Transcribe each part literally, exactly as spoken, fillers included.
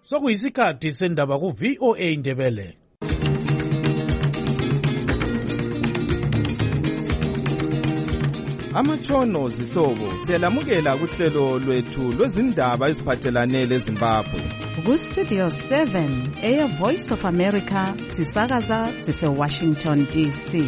Sokuyisikhathi sendaba ku V O A Ndebele. Amatshono zihlobo siyalamukela kuhlelo lwethu lwezindaba eziphathelane leZimbabwe. Ku Studio seven, Air Voice of America, sisakaza sise Washington D C.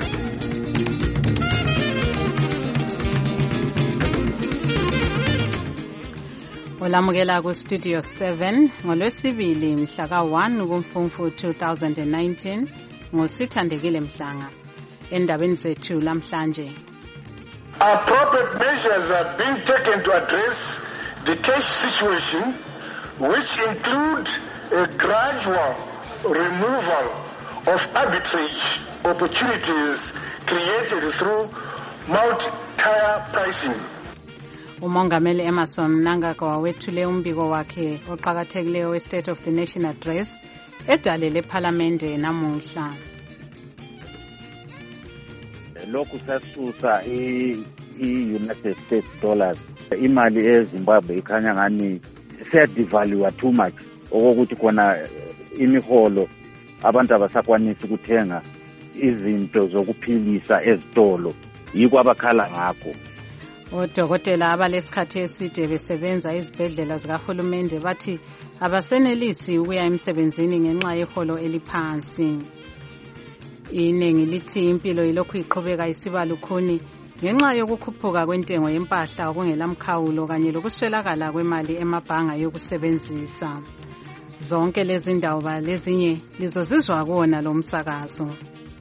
Olamukela ku Studio seven ngolwesibili mhla ka one kuMfumfu two thousand nineteen ngosithandekile Mhlanga. Endabeni zethu lamhlanje. Appropriate measures are being taken to address the cash situation, which include a gradual removal of arbitrage opportunities created through multi-tier pricing. Umongameli Emmerson Mnangagwa wethule umbiko wakhe oqhakathekileyo we State of the Nation Address edalele eParliamente namuhla. Lokhu sasusa i-United States dollars, imali eZimbabwe ikhanya ngani seyadivaluwa too much, okokuthi khona imiholo abantu abasakwanisi ukuthenga izinto zokuphilisa ezitolo, yiko abakhala ngakho. Odokotela abalesikhathi eside besebenza izibhedlela zikahulumende bathi abasenelisi ukuya emsebenzini ngenxa yeholo eliphansi. Inengi lithi impilo yilokhu iqhubeka isiba lukhuni ngenxa yokukhuphuka kwentengo yempahla okungelamkhawulo kanye lokuswelakala kwemali emabhanga yokusebenzisa. Zonke lezi ndawo lezinye lizozizwa kuona lo msakazo.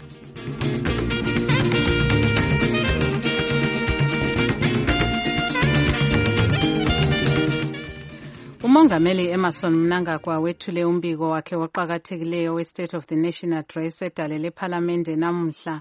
Umongameli Emmerson Mnangagwa wethule umbiko wakhe oqhakathekileyo we State of the Nation Address edalele eParliamente namuhla,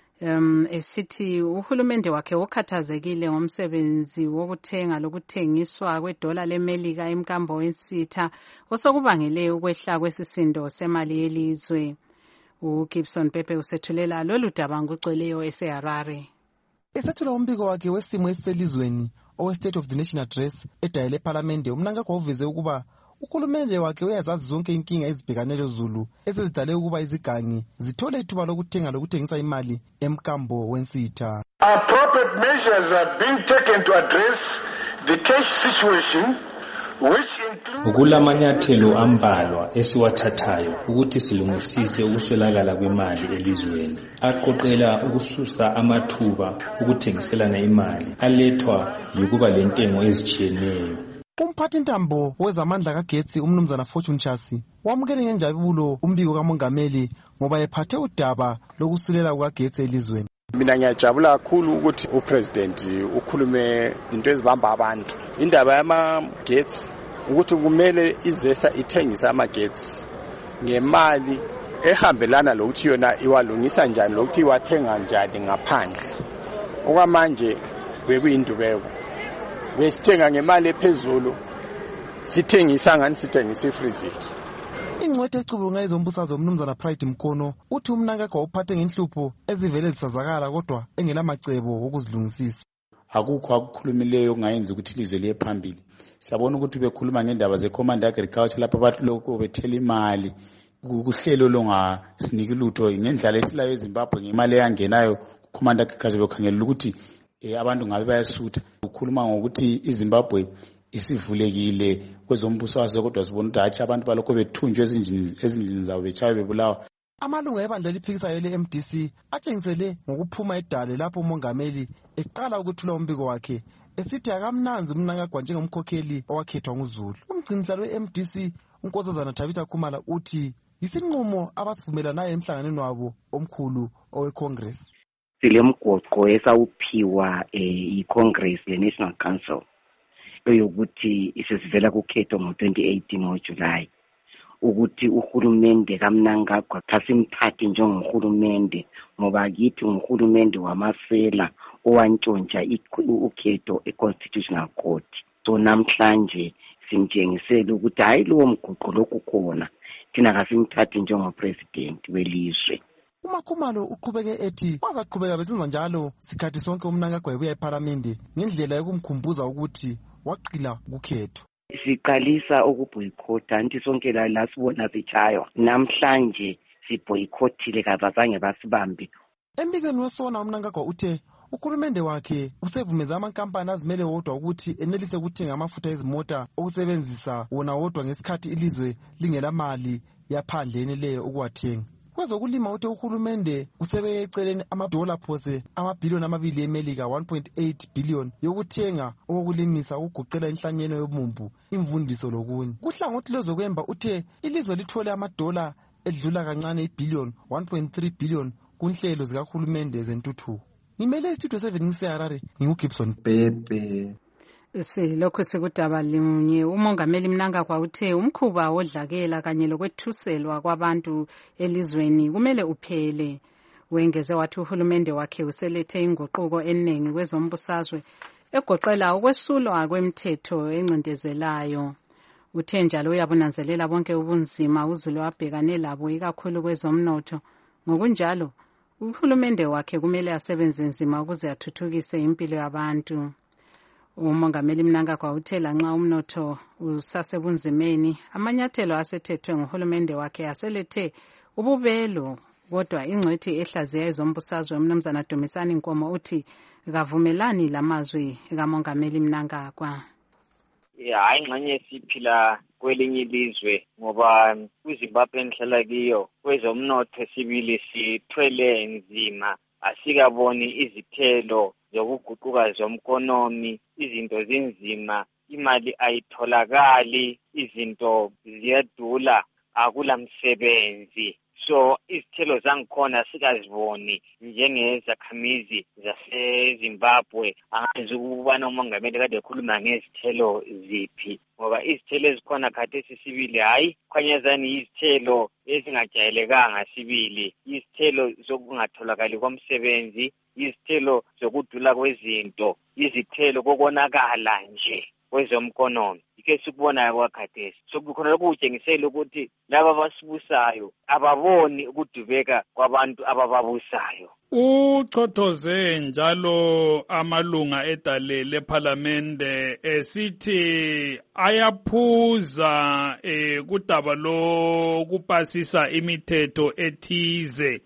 um esithi uhulumende wakhe ukhathazekile ngomsebenzi wokuthenga lokuthengiswa kwedola leMelika emkambo wensitha osokubangele ukwehla kwesisindo semali yelizwe. uGibson Pepe usethulela lolu daba ngugcweleyo eseHarare. Esethula umbiko wakhe wesimo eselizweni owe State of the Nation Address edayele eParliamente, uMnangagwa uveze ukuba uhulumende wakhe uyazazi zonke inkinga ezibhekanele Zulu esezidale ukuba izigangi zithole ithuba lokuthenga lokuthengisa imali emkambo wensitha. Appropriate measures are being taken to address the cash situation, which include ukulamanyathelo ambalwa esiwathathayo ukuthi silungisise ukuswelakala kwemali elizweni, aqoqela ukususa amathuba ukuthengiselana imali alethwa yikuba lentengo ezijiyeneyo. Umphathi ntambo wezamandla kagetsi umnumzana Fortune Chasi wamukele ngenjabulo umbiko kamongameli ngoba ephathe udaba lokusilela kukagetsi elizweni. Mina ngiyajabula kakhulu ukuthi upresident ukhulume into ezibamba abantu. Indaba yamagetsi ukuthi kumele izesa ithengisa amagetsi ngemali ehambelana lokuthi yona iwalungisa njani lokuthi iwathenga njani ngaphandle. Okwamanje bekuyindubeko. Besithenga ngemali ephezulu, sithengisa ngani sithengisa ifreezit. Ingcwethe ecubunga izombusazwe umnumzana Pride Mkono uthi uMnangagwa uphathe ngenhlupho ezivele zisazakala kodwa engelamacebo okuzilungisisa. Akukho akukhulumileyo kungayenza ukuthi ilizwe liye phambili. Siyabona ukuthi bekhuluma ngendaba ze-Command Agriculture lapho abantu lokho bethela imali kuhlelo longasiniki lutho ngendlela esilayo eZimbabwe ngemali eyangenayo ku-Command Agriculture bekhangela ukuthi abantu ngabe bayasutha. Ukhuluma ngokuthi iZimbabwe isivulekile kwezombusazwe kodwa sibona ukuthi hatshi abantu balokho bethunjwe ezindlini zabo bechawe bebulawa. Amalunga ebandla eliphikisayo le-M D C atshengisele ngokuphuma edale lapho umongameli eqala ukuthula umbiko wakhe esithi akamnanzi uMnangagwa njengomkhokheli owakhethwa nguZulu. Umgcinisihlalo we-M D C uNkosazana Thabitha Khumalo uthi isinqumo abasivumelanayo emhlanganweni wabo omkhulu oweCongress. Silemgoqo esawuphiwa iCongress ye-National Council eyokuthi isesivela kukhetho ngo-twenty eighteen ngoJuly ukuthi uhulumende kaMnangagwa kasimthathe njengohulumende ngoba kithi nguhulumende wamasela owantshontsha ukhetho eConstitutional Court. So namhlanje simtshengisela ukuthi hayi lowo mgoqo lokhu khona thina kasimthathe njengopresident welizwe. UMakhumalo uqhubeke ethi bazaqhubeka besenza njalo sikhathi sonke uMnangagwa ebuya eParliamente ngendlela yokumkhumbuza ukuthi waqila ukhetho. siqalisa ukuboycott anti sonke la la sibona sitshaywa namhlanje siboycottile kabazange basibambe. Embikweni wesona uMnangagwa uthe uhulumende wakhe usevumeza amankampani azimele wodwa ukuthi enelise ukuthenga amafutha ezimota okusebenzisa wona wodwa ngesikhathi ilizwe lingelamali yaphandleni leyo ukuwathenga. Kwezokulima uthe uhulumende usebeke eceleni amadola phose amabhiliyoni amabili eMelika one point eight billion yokuthenga okulimisa ukuguqela inhlanyelo yomumbu imvundiso lokunye. Kuhlangothi lezokwemba uthe ilizwe lithole amadola edlula kancane ibillion one point three billion kunhlelo zikahulumende zentuthuko. Ngimele istudio seven ngiseharare ngingugibson Bebe. Silokho sikudaba linye umongameli Mnangagwa uthe umkhuba wodlakela kanye lokwethuselwa kwabantu elizweni kumele uphele. Wengeze wathi uhulumende wakhe uselethe inguquko eningi kwezombusazwe egoqela ukwesulwa kwemthetho encindezelayo. Uthe njalo uyabunanzelela bonke ubunzima uzulu wabhekane labo ikakhulu kwezomnotho. Ngokunjalo uhulumende wakhe kumele asebenze nzima ukuze athuthukise impilo yabantu. Umongameli Mnangagwa uthe lanxa umnotho usasebunzimeni amanyathelo asethethwe ngohulumende wakhe aselethe ububelo kodwa ingcwethi ehlaziya ezombusazwe uMnumzana Dumisani Nkomo uthi kavumelani lamazwi kamongameli Mnangagwa. Ya ingxenye siphila kwelinye ilizwe ngoba kwiZimbabwe enhlala kiyo kwezomnotho sibili sithwele nzima asikaboni izithelo zokuguquka zomkonomi izinto zinzima imali ayitholakali izinto ziyadula akula msebenzi so izithelo zangikhona sikaziboni njengezakhamizi zaseZimbabwe angazi ukubana umongameli kade ekhuluma ngezithelo ziphi ngoba izithelo ezikhona khathesi sibili hayi khanyazani izithelo ezingajayelekanga sibili izithelo zokungatholakali komsebenzi izithelo zokudula kwezinto izithelo kokonakala nje kwezomkonomi ike sikubona kwakhathesi sokukhona lokutshengisela ukuthi laba abasibusayo ababoni ukudubeka kwabantu abababusayo. Uchothoze njalo amalunga edale leParliamente esithi ayaphuza eh, kudaba lokupasisa imithetho ethize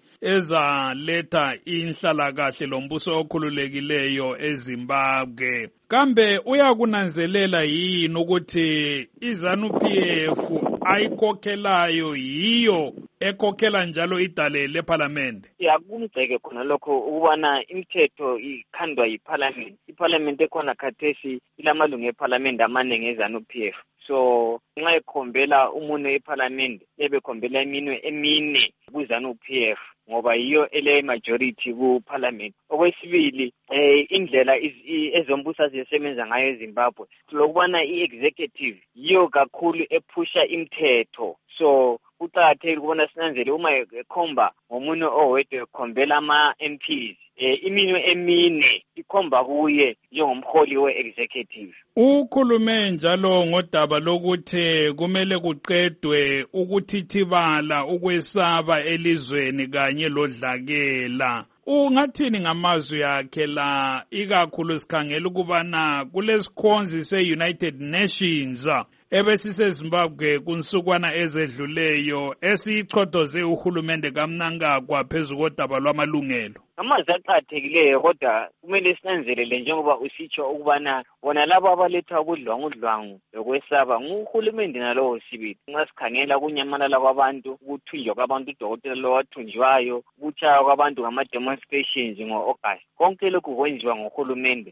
ezaletha inhlalakahle lombuso okhululekileyo eZimbabwe. Kambe uyakunanzelela yini ukuthi iZANU-P F ayikhokhelayo yiyo ekhokhela njalo idale leParliament? Ya kumgceke khona lokho ukubana imithetho ikhandwa yiParliament. iParliament ekhona khathesi ilamalungu eParliament amaningi eZANU-P F. So nxa ekhombela umuntu eParliament ebekhombela eminwe emine kuZANU-P F ngoba yiyo ele majority ku Parliament. Okwesibili eh indlela ezombusa zisebenza ngayo eZimbabwe lokubana iexecutive yiyo kakhulu ephusha imithetho. So kuqakathekile ukubona sinanzele uma ekhomba ngomunye owedwa ekhombela ama M Ps eh iminwe emine ikhomba kuye njengomholi we-executive. Ukhulume njalo ngodaba lokuthi kumele kuqedwe ukuthithibala ukwesaba elizweni kanye lodlakela. Ungathini ngamazwi akhe la ikakhulu sikhangela ukubana kulesikhonzi se-United Nations ebesiseZimbabwe kunsukwana ezedluleyo esichothoze uhulumende kaMnangagwa phezu kodaba lwamalungelo? Amazwi aqakathekileyo kodwa kumele sinanzelele njengoba usitsho ukubana bona labo abaletha ukudlwangudlwangu lokwesaba nguhulumende nalowo sibili. Nxa sikhangela kunyamalala kwabantu ukuthunjwa kwabantu udokotela lo wathunjwayo ukutshaya kwabantu ngama-demonstrations ngo-August konke lokhu kwenziwa nguhulumende.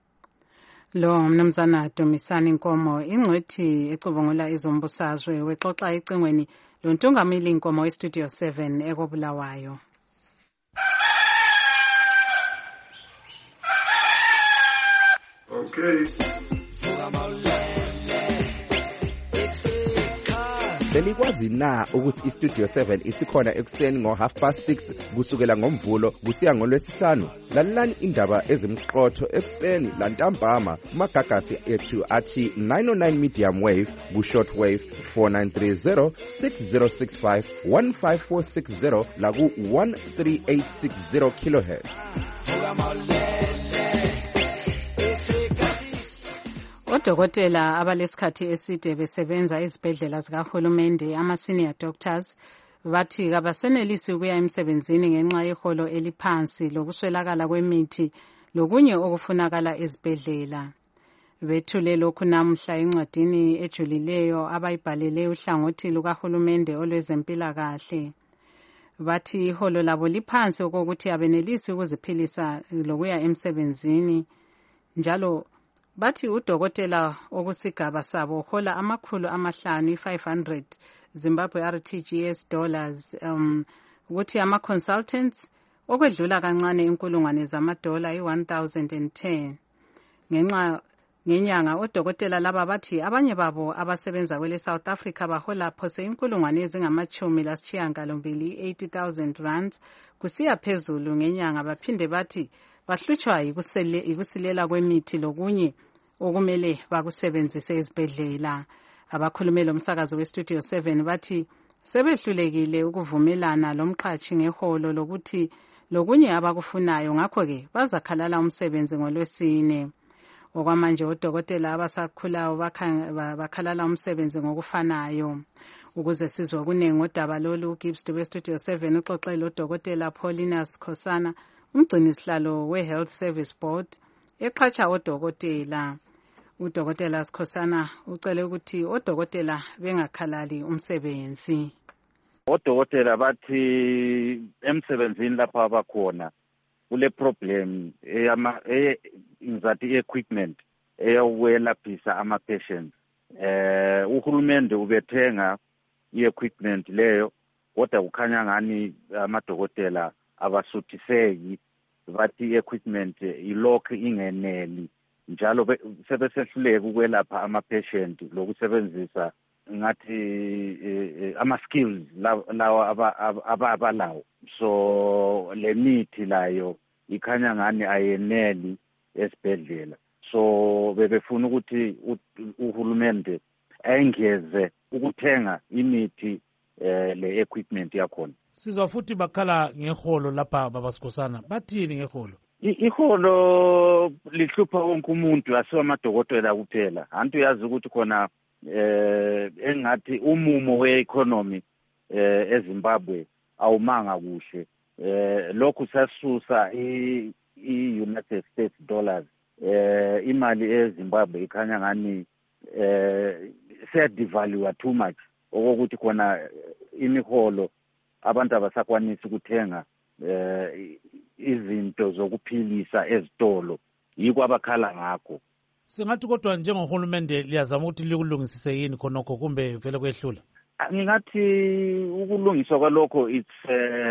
Lo Mnumzana Dumisani Nkomo ingcwethi ecubungula izombusazwe wexoxa ecingweni lontungameli Nkomo weStudio seven ekobulawayo. Okay. Belikwazi na ukuthi iStudio seven isikhona ekuseni ngo half past six kusukela ngomvulo kusiya ngolwesihlanu? Lalelani indaba ezimqotho ekuseni lantambama kumagagasi ethu athi nine oh nine medium wave ku short wave four nine three zero six zero six five one five four six zero la ku one three eight six zero kilohertz. Odokotela abalesikhathi eside besebenza ezibhedlela zikahulumende ama-senior doctors bathi kabasenelisi ukuya emsebenzini ngenxa yeholo eliphansi lokuswelakala kwemithi lokunye okufunakala ezibhedlela. Bethule lokhu namuhla encwadini ejulileyo abayibhalele uhlangothi lukahulumende olwezempilakahle. Bathi iholo labo liphansi okokuthi abenelisi ukuziphilisa lokuya emsebenzini. Njalo bathi udokotela okusigaba sabo hola amakhulu amahlanu five hundred Zimbabwe R T G S dollars um ukuthi ama consultants okwedlula kancane inkulungwane zamadola i-one thousand ten. Ngenxa ngenyanga odokotela laba bathi abanye babo abasebenza kwele South Africa bahola phose inkulungwane ezingamachumi lasishiyagalombili eighty thousand rand kusiya phezulu ngenyanga. Baphinde bathi bahlutshwa yikusilela kwemithi lokunye okumele bakusebenzise ezibhedlela. Abakhulumela umsakazo westudio seven bathi sebehlulekile ukuvumelana lomqhatshi ngeholo lokuthi lokunye abakufunayo, ngakho ke bazakhalala umsebenzi ngolwesine. Okwamanje odokotela abasakhulayo bakhalala umsebenzi ngokufanayo. Ukuze sizwe okunengi ngodaba lolu, uGibbs Dube Studio seven uxoxele udokotela Paulina Sikhosana, umgcinisihlalo we-Health Service Board, eqhatsha odokotela. Udokotela Sikhosana ucele ukuthi odokotela bengakhalali umsebenzi. Odokotela bathi emsebenzini lapha abakhona kule problem eyama inzathi equipment eyawelaphisa ama patients. Eh uhulumende ubethenga i-equipment leyo, kodwa kukhanya ngani amadokotela abasuthiseki, bathi i-equipment ilokhu ingeneli, njalo sebesehluleka ukwelapha ama patient lokusebenzisa ngathi ama skills lawa abalawo. So le mithi layo ikhanya ngani ayeneli esibhedlela. So bebefuna ukuthi uhulumende engeze ukuthenga imithi eh, le equipment yakhona. Sizwa futhi bakhala ngeholo lapha baba Sikhosana, bathini ngeholo? Iholo lihlupha wonke umuntu, asiwa amadokotela kuphela. Antu yazi ukuthi khona eh engathi umumo we-economy eh eZimbabwe awumanga kuhle. Eh lokhu sasusa i-United States dollars. Eh imali eZimbabwe ikhanya ngani eh seyadevalue too much, okokuthi khona imiholo abantu abasakwanisi ukuthenga eh izinto zokuphilisa ezitolo, yiko abakhala ngakho. Singathi kodwa njengohulumende liyazama ukuthi likulungisise yini khonokho kumbe vele kwehlula? Ngingathi ukulungiswa kwalokho it's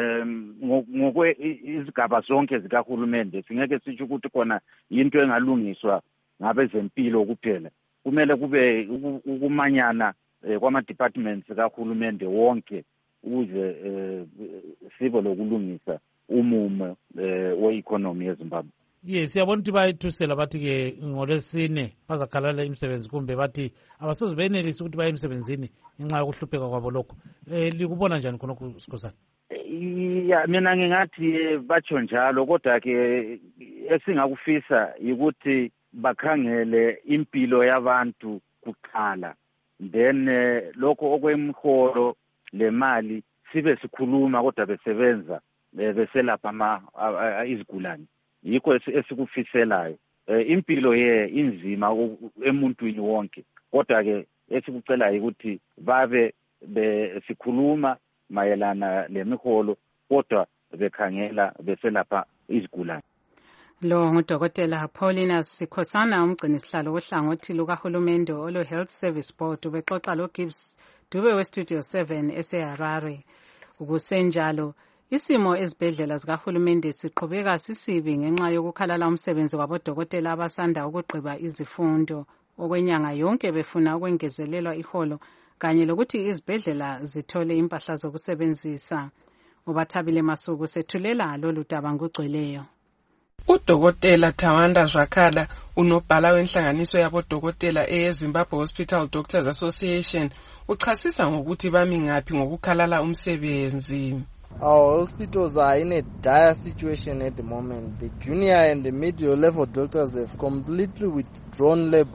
ngokwe izigaba zonke zikahulumende. Singeke sitsho ukuthi khona into engalungiswa ngabezempilo kuphela. Kumele kube ukumanyana kwama departments kahulumende wonke ukuze sibe lokulungisa umumo we-economy yeZimbabwe. Yes, siyabona ukuthi bayithusela bathi ke ngolesine bazakhalala imisebenzi, kumbe bathi abasoze benelisi ukuthi baye emsebenzini ngenxa yokuhlupheka kwabo lokho. Eh likubona njani khonokho Sikhosana? Ya mina ngingathi batsho njalo, kodwa ke esingakufisa ukuthi bakhangele impilo yabantu kuqala, then lokho okwemholo le mali sibe sikhuluma kodwa besebenza beselapha ama izigulane. Yikho esikufiselayo. Impilo ye inzima emuntwini wonke, kodwa ke esikucelayo ukuthi babe besikhuluma mayelana lemiholo kodwa bekhangela beselapha izigulane. Lo ngudokotela Paulina Sikhosana, umgcinisihlalo wohlangothi lukahulumende olo Health Service Board, ubexoxa lo Gibbs Dube we Studio seven eseHarare. Ukusenjalo isimo ezibhedlela zikahulumende siqhubeka sisibi ngenxa yokukhalala umsebenzi wabodokotela abasanda ukugqiba izifundo okwenyanga yonke befuna ukwengezelelwa iholo kanye lokuthi izibhedlela zithole impahla zokusebenzisa. Ubathabile Masuku sethulela lolu daba ngugcweleyo. Udokotela Tawanda Zwakala, unobhala wenhlanganiso yabodokotela eZimbabwe Hospital Doctors Association, uchasisa ngokuthi bami ngaphi ngokukhalala umsebenzi. Our hospitals are in a dire situation at the moment. The junior and the middle level doctors have completely withdrawn labor.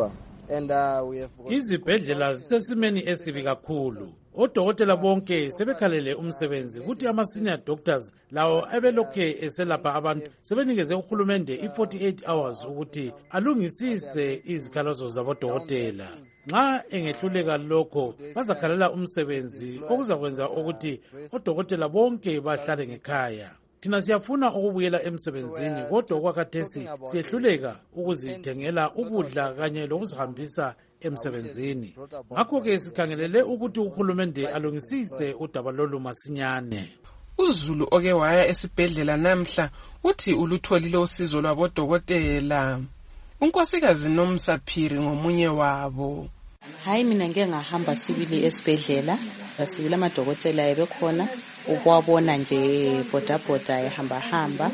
and uh, we have izibhedlela zisesimeni esibi kakhulu. Odokotela bonke sebekhalele umsebenzi ukuthi ama-senior doctors lawo ebelokhe eselapha abantu sebenikeze uhulumende i-forty-eight hours ukuthi alungisise izikhalazo zabodokotela. Nxa engehluleka lokho bazakhalela umsebenzi okuzakwenza ukuthi odokotela bonke bahlale ngekhaya. Thina siyafuna ukubuyela emsebenzini kodwa okwakhathesi siyehluleka ukuzithengela ukudla kanye lokuzihambisa emsebenzini. Ngakho-ke sikhangelele ukuthi uhulumende alungisise udaba lolu masinyane. uZulu oke waya esibhedlela namhla uthi ulutholile usizo lwabodokotela. Unkosikazi Nomsaphiri ngomunye wabo. Hayi mina ngeke ngahamba sibili esibhedlela, sibili amadokotela ebekhona ukwabona nje boda boda ehamba hamba,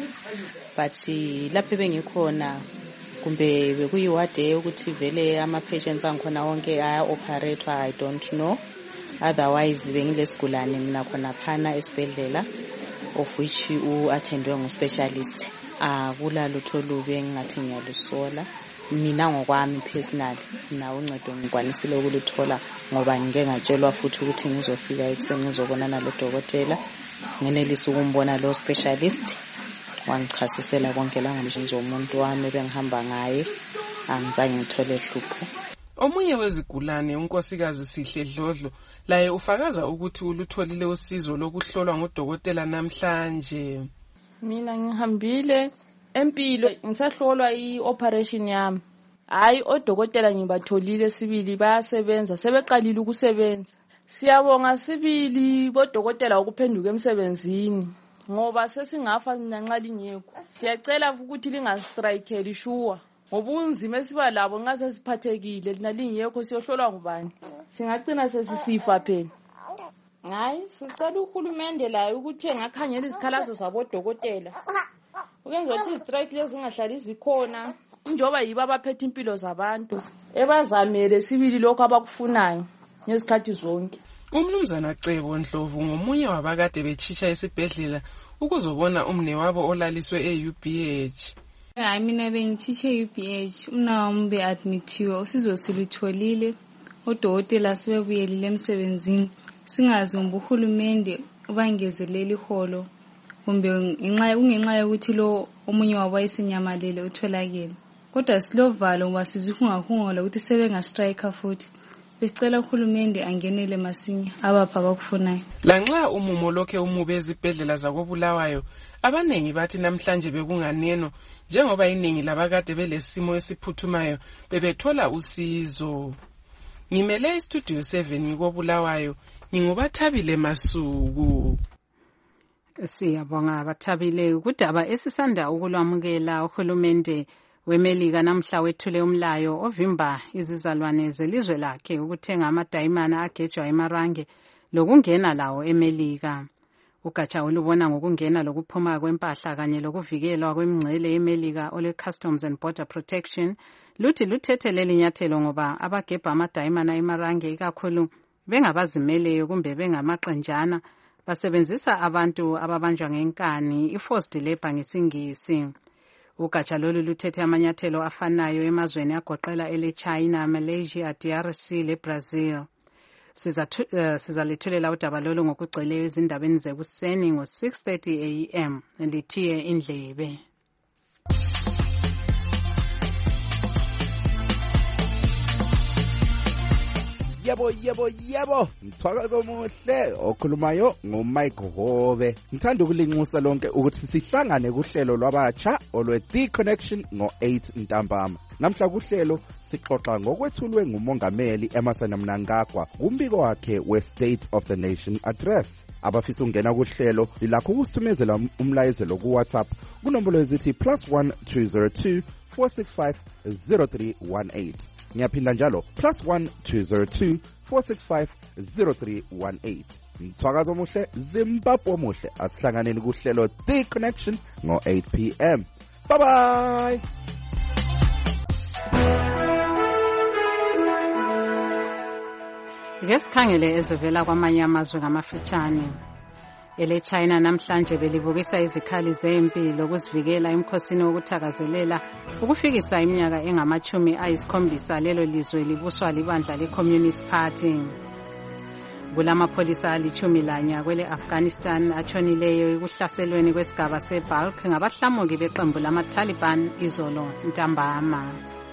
but lapho bengikhona kumbe bekuyiwade ukuthi vele ama patients angikhona wonke aya operate, I don't know. Otherwise bengilesigulane mina khona phana esibhedlela of which u attendwe ngu specialist. Akula lutho lube ngathi ngiyalusola. Mina ngokwami personal na uncedo ngikwanisile ukuluthola ngoba ngike ngatshelwa futhi ukuthi ngizofika ekuseni ngizobonana lo dokotela, ngenelisa ukumbona lo specialist, wangichasisela konke la ngamshinzo umuntu wami bengihamba ngaye, angizange ngithole hlupho. Omunye wezigulane unkosikazi Sihle Dlodlo laye ufakaza ukuthi ulutholile usizo lokuhlolwa ngudokotela namhlanje. Mina ngihambile empilo ngisahlolwa i-operation yami. Hayi odokotela ngibatholile sibili bayasebenza, sebeqalile ukusebenza. Siyabonga sibili bodokotela ukuphenduka emsebenzini ngoba sesingafa nanxa lingekho. Siyacela ukuthi lingastrike lishuwa ngoba unzima esiba labo nxa sesiphathekile lina lingekho siyohlolwa ngubani. Singagcina sesisifa phela. Hayi sicela uhulumende laye ukuthi engakhangela izikhalazo zabodokotela. Ukenza ukuthi strike lezi zingahlali zikhona njengoba yibo abaphethe impilo zabantu ebazamele sibili lokho abakufunayo ngezikhathi zonke. Umnumzana Cebo Ndlovu ngomunye wabakade betshisha esibhedlela ukuzobona umne wabo olaliswe e-U B H. Hayi mina bengitshishe e-U B H, umna wami be-admithiwe, usizo silutholile, odokotela sebebuyelile emsebenzini. Singazi umbe uhulumende ubangezelele iholo kumbe ngenxa kungenxa yokuthi lo omunye wabo wayesinyamalele utholakele. Kodwa silovalo ngoba sizihungahungola ukuthi sebengastrike futhi. Besicela uhulumende angenele masinya abapha abakufunayo. Lanxa umumo lokhe umube ezibhedlela zakobulawayo, abanengi bathi namhlanje bekunganeno njengoba iningi labakade belesimo esiphuthumayo bebethola usizo. Ngimele istudio seven ngikobulawayo, nginguBathabile Masuku. Siyabonga Bathabile. Kudaba esisanda ukulwamukela uhulumende weMelika namhla wethule umlayo ovimba izizalwane zelizwe lakhe ukuthenga amadayimana agejwa eMarange lokungena lawo eMelika. Ugatsha olubona ngokungena lokuphuma kwempahla kanye lokuvikelwa kwemingcele eMelika ole Customs and Border Protection luthi luthethe leli nyathelo ngoba abagebha amadayimana eMarange ikakhulu bengabazimeleyo kumbe bengamaqenjana basebenzisa abantu ababanjwa ngenkani i-forced labor ngesingisi. Ugatsha lolu luthethe amanyathelo afanayo emazweni agoqela ele China, Malaysia, D R C le Brazil. Sizalithulela udaba lolu ngokugcweleyo ezindabeni zekuseni ngo six thirty a m lithiye indlebe. Yebo yebo yebo mthwakazo omuhle okhulumayo ngoMike Hobe. Ngithanda ukulinxusa lonke ukuthi sihlangane kuhlelo lwabatsha olwe The Connection ngo eight ntambama. Namhla kuhlelo sixoxa ngokwethulwe ngumongameli Emmerson Mnangagwa kumbiko wakhe we State of the Nation address. Abafisa ungena kuhlelo lilakho ukusithumezela umlayezelo ku WhatsApp kunombolo ezithi plus one two zero two four six five zero three one eight. Ngiyaphinda njalo plus one two zero two four six five zero three one eight. Mthwakazo omuhle Zimbabwe omuhle asihlanganeni kuhlelo The Connection ngo eight p m. Bye bye. Ngesikhangele ezivela kwamanye amazwe ngamafitshane. ele-China namhlanje belibukisa izikhali zempilo ukuzivikela emkhosini wokuthakazelela ukufikisa iminyaka engamachumi ayisikhombisa lelo lizwe libuswa libandla le-Communist Party. Kulamapholisa alichumi lanye kwele-Afghanistan atshonileyo ekuhlaselweni kwesigaba se-Balk ngabahlamuki beqembu lama-Taliban izolo ntambama.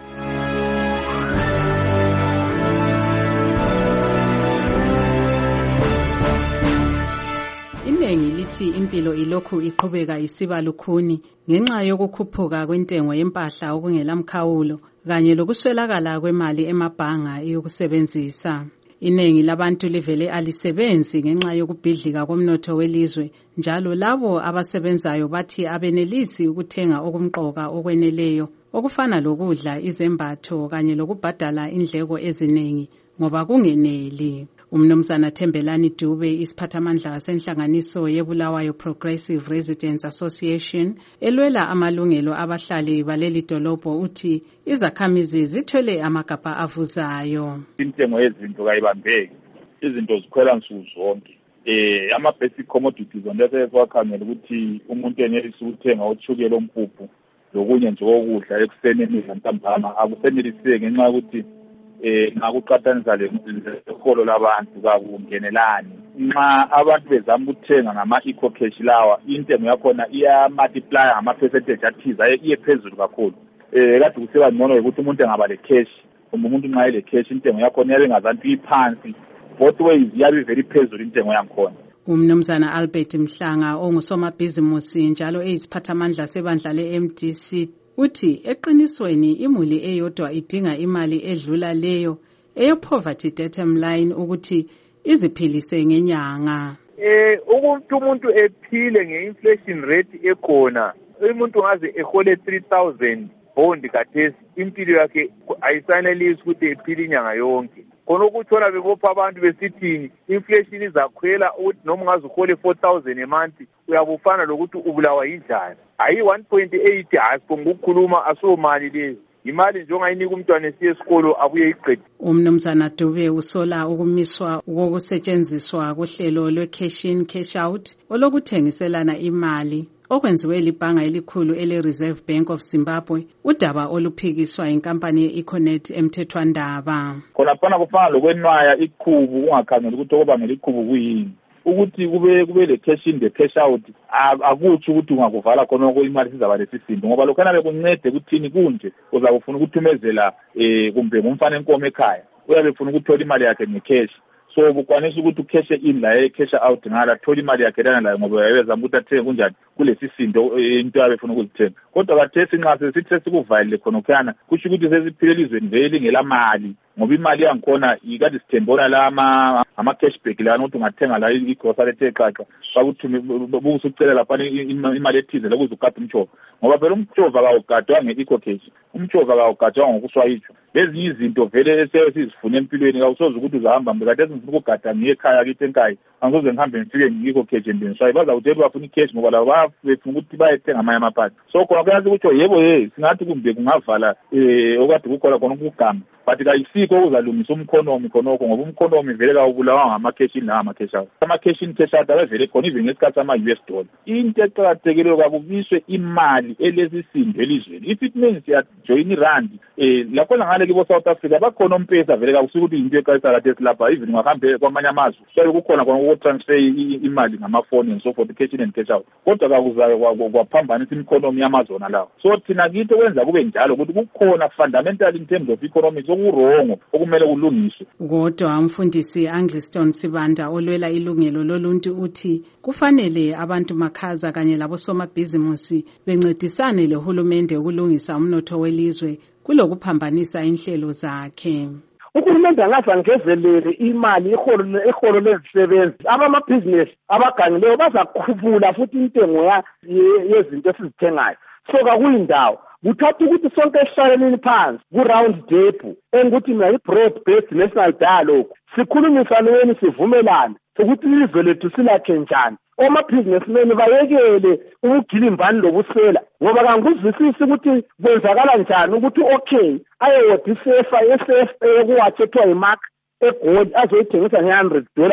Iningi lithi impilo ilokhu iqhubeka isiba lukhuni ngenxa yokukhuphuka kwentengo yempahla okungelamkhawulo kanye lokuswelakala kwemali emabhanga yokusebenzisa. Iningi labantu livele alisebenzi ngenxa yokubhidlika komnotho welizwe, njalo labo abasebenzayo bathi abenelisi ukuthenga okumqoka okweneleyo okufana lokudla, izembatho kanye lokubhadala indleko eziningi ngoba kungeneli. Umnumzana Thembelani Dube, isiphathamandla senhlanganiso yeBulawayo Progressive Residents Association elwela amalungelo abahlali baleli dolobho, uthi izakhamizi zithwele amagabha avuzayo. Intengo yezinto kayibambeki, izinto zikhwela nsuku zonke. Eh ama basic commodities ondese kwakhangela ukuthi umuntu enelisa ukuthenga uthukela ompuphu lokunye nje okudla ekuseni emini ntambama akuseneliseki ngenxa ukuthi eh ngakuqhathanisa leholo labantu kakungenelani. Nxa abantu bezama ukuthenga ngama eco cash lawa intengo yakhona iya multiply ngama percentage athiza iye phezulu kakhulu. Eh kade kuseba ngcono ukuthi umuntu engaba le cash, umuntu nxa ele cash intengo yakhona yabe ngazantu iphansi, both ways yabe very phezulu intengo yakhona. Umnumzana Albert Mhlanga ongusomabhizimusi njalo eyisiphathamandla sebandla le-M D C uthi eqinisweni imuli eyodwa idinga imali edlula leyo eyo poverty datum line ukuthi iziphilise ngenyanga. Eh ukuthi umuntu ephile ngeinflation rate ekhona, umuntu ngaze ehole three thousand bond kathesi impilo yakhe ayisanelisi ukuthi ephile inyanga yonke. Khona ukuthola bebopha abantu besithini inflation izakhwela ukuthi noma ngaze uhole four thousand a month uyabufana lokuthi ubulawa yindlala. Hayi one point eight asiphongukhuluma asomali lezi. Imali nje ongayinika umntwana esiye esikolo abuye iqede. Umnumzana Dube usola ukumiswa kokusetshenziswa kohlelo lwe-cash in cash out olokuthengiselana imali okwenziwe libhanga elikhulu ele-Reserve Bank of Zimbabwe, udaba oluphikiswa inkampani ye-Econet emthethwandaba. Khona phana kufana lokwenwaya ikhubu ungakhangela ukuthi okubangela ikhubu kuyini. Ukuthi kube kube le cash in the cash out akuthi ukuthi ungakuvala khona imali sizaba lesisindo ngoba lokho nabe kuncede ukuthini kunje uzakufuna ukuthumezela eh kumbe ngumfana enkomo ekhaya uyabe ufuna ukuthola imali yakhe ngecash, so bukwanisa ukuthi ucash in la cash out ngala thola imali yakhe lana la ngoba uyaweza ukuthi athenge kunjani kulesisindo into yabe ufuna ukuzithenga. Kodwa kathesi nxa sesithi sesikuvalile khona khana kusho ukuthi sesiphile elizweni vele ngela mali ngoba imali yangikhona ikade sithembona la ama ama cashback la ukuthi ungathenga la igrocery etexaxa bakuthumi bukusucela lapha imali ethize lokuze ukade umchova ngoba phela umchova kawugadwa nge-eco cash, umchova kawugadwa ngokuswayitsho. Lezi izinto vele esizifuna empilweni kawusoze ukuthi uzahamba mbe kade sifuna ukugada ngekhaya kithi enkayi angizoze ngihambe ngifike ngi-eco cash endenswayi baza kuthi bafuna icash ngoba la bafuna ukuthi bayethenga amanye amaphathi. So khona kuyazi ukuthi yebo ye singathi kumbe kungavala eh okade kukhona khona ukugama but kayisikho ukuzalungisa umkhonomi khonokho ngoba umkhonomi vele kawubulawa ngama-cash in nama-cash out. Ama-cash in cash out avele khona even ngesikhathi sama-U S dollar. Into eqakathekileyo kakubiswe imali elesisindo elizweni. If it means yajoyina irand eh lakhona ngale kibo South Africa bakhona ompesa vele kakusuka ukuthi into eqalisa kathesi lapha even ungahambe kwamanye amazwe so kukhona khona ukutransfer imali ngamafoni and so forth, cash in and cash out. Kodwa kakuzayo kwaphambanisa imkhonomi yamazona lawo. So thina kithi kwenza kube njalo ukuthi kukhona fundamental in terms of economics okurongo okumele kulungiswe. Kodwa umfundisi Angliston Sibanda olwela ilungelo loluntu uthi kufanele abantu makhaza kanye labosomabhizimusi bencedisane lehulumende ukulungisa umnotho welizwe kulokuphambanisa inhlelo zakhe. Uhulumende angaze angezelele imali iholo iholo lezisebenzi abamabhizinisi abagangileyo bazakhuphula futhi intengo yezinto esizithengayo. So kakuyindawo kuthatha ukuthi sonke esihlaleni phansi ku-round table engukuthi mina i-broad based national dialogue sikhulumisaneni sivumelane ukuthi ilizwe lethu silakhe njani. Omabhizinesimeni bayekele ubugilimbani lobusela ngoba kangikuzwisisi ukuthi kwenzakala njani ukuthi okay ayewodisefa esefa ekuwathi ethiwa yimark egoli azoyithengisa nge-one hundred dollars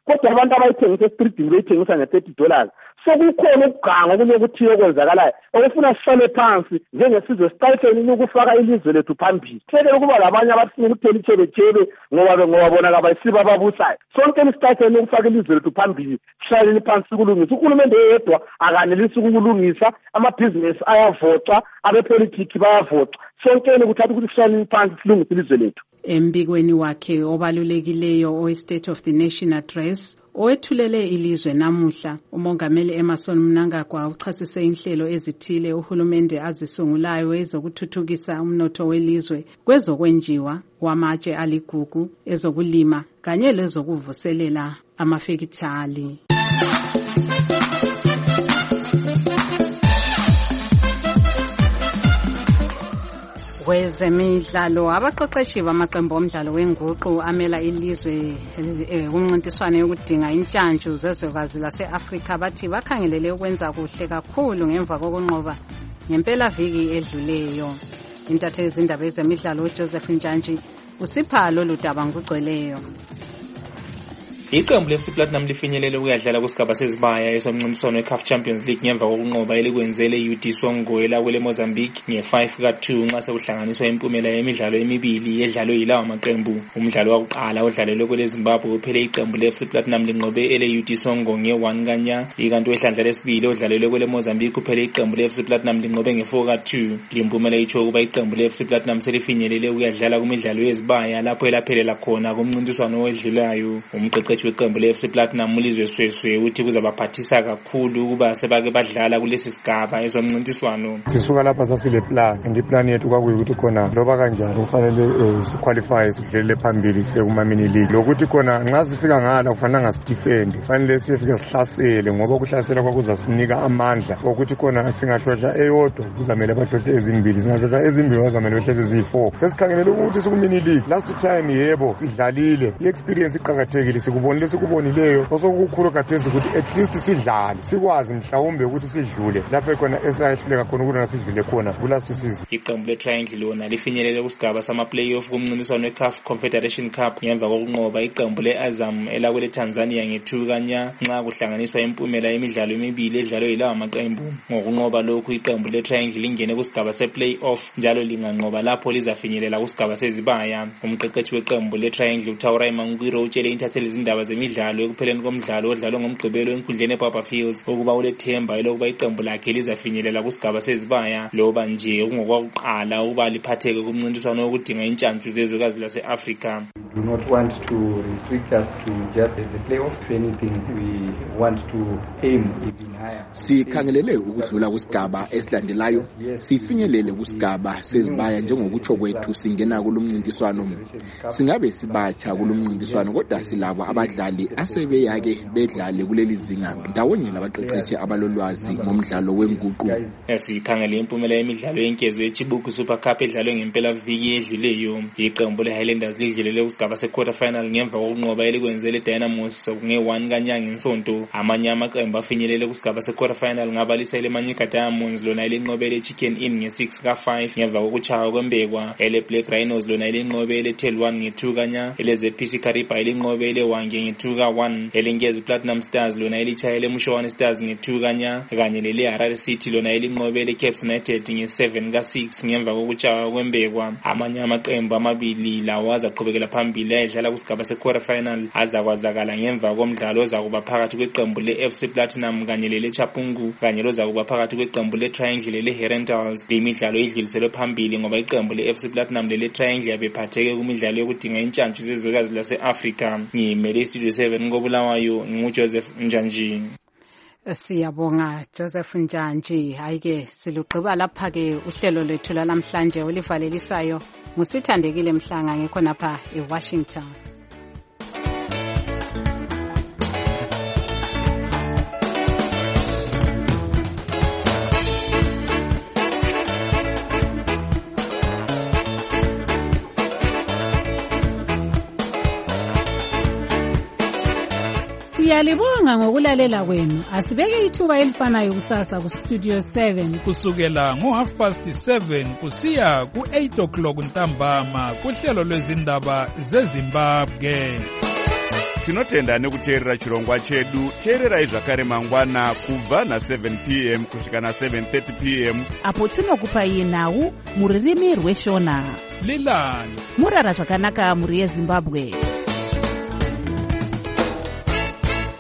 kodwa abantu abayithengisa estreetini beyithengisa nge-thirty dollars. Sokukhona ukuganga kulokuthile okwenzakalayo okufuna sihlale phansi njengesizwe siqalekele ukufaka ilizwe lethu phambili. Sele ukuba labanye abafuna ukuthela itshebetshebe ngoba ngoba bona kabayisiba ababusayo. Sonke isiqalekele ukufaka ilizwe lethu phambili sihlale phansi kulungisa. Uhulumende yedwa akanelisi ukulungisa, amabhizinesi ayavotha, abepolitiki bayavotha. Sonke ukuthatha ukuthi sihlale phansi silungise ilizwe lethu. Embikweni wakhe obalulekileyo owe-State of the Nation Address owethulele ilizwe namuhla, umongameli Emmerson Mnangagwa uchasise inhlelo ezithile uhulumende azisungulayo ezokuthuthukisa umnotho welizwe kwezokwenjiwa kwamatshe aligugu, ezokulima kanye lezokuvuselela amafekithali. Kwezemidlalo, abaqeqeshi bamaqembu omdlalo wenguqu amela ilizwe kumncintiswano yokudinga intshantshu zezwekazi lase-Afrika bathi bakhangelele ukwenza kuhle kakhulu ngemva kokunqoba ngempela viki edluleyo. Intatheli zindaba ezemidlalo uJoseph Njantshi usipha lolu daba ngokugcweleyo. Iqembu le-F C Platinum lifinyelele ukuyadlala kusigaba sezibaya esomncintiswano we-C A F Champions League ngemva kokunqoba elikwenzele U D Songo elakwele Mozambique nge-five ka two nxa sekuhlanganiswa impumela yemidlalo emibili edlalwe yilawa maqembu. Umdlalo wakuqala odlalelwe kwele Zimbabwe uphele iqembu le-F C Platinum linqobe ele U D Songo nge-one kanya, ikanti wehlandla lesibili odlalelwe kwele Mozambique uphele iqembu le-F C Platinum linqobe nge-four ka two. Limpumela itsho ukuba iqembu le-F C Platinum selifinyelele ukuyadlala kumidlalo yezibaya lapho elaphelela khona kumncintiswano owedlulayo. Umqeqeshi weqembu le-F C Platinum Mulizwe Sweswe uthi kuzabaphathisa kakhulu ukuba sebake badlala kulesi sigaba esomncintiswano. Sisuka lapha sasile plan, and iplan yethu kwakuyikuthi khona loba kanjani kufanele siqualify sidlulele phambili siye kuma-mini league. Lokuthi khona nxa sifika ngala kufanele ngasidefend, kufanele sifike sihlasele ngoba ukuhlasela kwakuzasinika amandla ukuthi khona singahlotshwa eyodwa kuzamele bahlothe ezimbili, singahlotshwa ezimbili bazamele behleze ziyi-four. Sesikhangelele ukuthi siku-mini league last time yebo sidlalile, i-experience iqakathekile, sikubonile sikubonileyo osokukhulu kathesi ukuthi at least sidlale sikwazi mhlawumbe ukuthi sidlule lapho khona esayehluleka khona ukuthi nasidlule khona kulast season. Iqembu le-Triangle lona lifinyelele kusigaba sama-playoff kumncintiswano we-C A F Confederation Cup ngemva kokunqoba iqembu le-Azam elakwele Tanzania nge-two kanya nxa kuhlanganiswa impumela yemidlalo emibili edlalwe yilawa maqembu. Ngokunqoba lokhu iqembu le-Triangle lingene kusigaba se-playoff njalo linganqoba lapho lizafinyelela kusigaba sezibaya. Umqeqeshi weqembu le-Triangle uThawurai Mangwiro utshele intatheli izindaba zemidlalo ekupheleni komdlalo odlalwe ngomgqibelo enkundleni eBaba Fields ukuba ulethemba elokuba iqembu lakhe lizafinyelela kusigaba sezibaya loba nje kungokwakuqala ukuba liphatheke kumncintiswano wokudinga intshantshu zezwekazi lase-Afrika. Do not want to restrict us to just the playoff. If anything, we want to aim even higher. Sikhangelele ukudlula kusigaba esilandelayo, sifinyelele kusigaba sezibaya njengokutsho kwethu singena kulumncintiswano. Singabe sibatsha kulumncintiswano kodwa silabo abadlali asebeyake bedlale kuleli zinga ndawonye labaqeqeshi abalolwazi ngomdlalo wenguqu. Sikhangele impumela yemidlalo yenkezo yeChibuku Super Cup edlalwe ngempela viki edluleyo. Iqembu le-Highlanders lidlulele kusigaba se-quarter final ngemva kokunqoba elikwenzele Dynamos nge-one kanya ngesonto. Amanye amaqembu afinyelele kusigaba se-quarter final ngabalisa iLemanyika Diamonds lona elinqobele Chicken Inn nge-six ka five ngemva kokuchaya kwembekwa. Ele-Black Rhinos lona elinqobele Tel one nge-two kanya. Ele-Z P C Kariba elinqobele Wange nge-two ka one. Elengezi Platinum Stars lona elichayele Mushowane Stars nge-two kanya kanye lele-Harare City lona elinqobele Caps United nge-seven ka six ngemva kokuchaya kwembekwa. Amanye amaqembu amabili lawo azaqhubekela phambili ayedlala kusigaba se-quarter final azakwazakala ngemva komdlalo ozakuba phakathi kweqembu le-F C Platinum kanye lele-Chapungu kanye lozakuba phakathi kweqembu le-Triangle lele-Herentals. Imidlalo idluliselwe phambili ngoba iqembu le-F C Platinum lele-Triangle yabephatheke kumidlalo yokudinga intshantshu zezwekazi lase-Afrika. Ngimele iStudio seven ngobulawayo nguJoseph Njantshi. Siyabonga Joseph Njantshi. Hayike silugqiba lapha ke uhlelo lethu lamhlanje olivalelisayo ngusithandekile Mhlanga ngekho napha eWashington. Siyalibonga ngokulalela kwenu. Asibeke ithuba elifanayo kusasa ku Studio seven kusukela ngo half past seven kusiya ku eight o'clock ntambama kuhlelo lwezindaba zeZimbabwe. tinotenda nekuteerera chirongwa chedu. teererai zvakare mangwana kubva na7 p m kusvika na7 thirty p m apo tinokupai nhau muririmi rweshona. lilani murara zvakanaka muri yezimbabwe.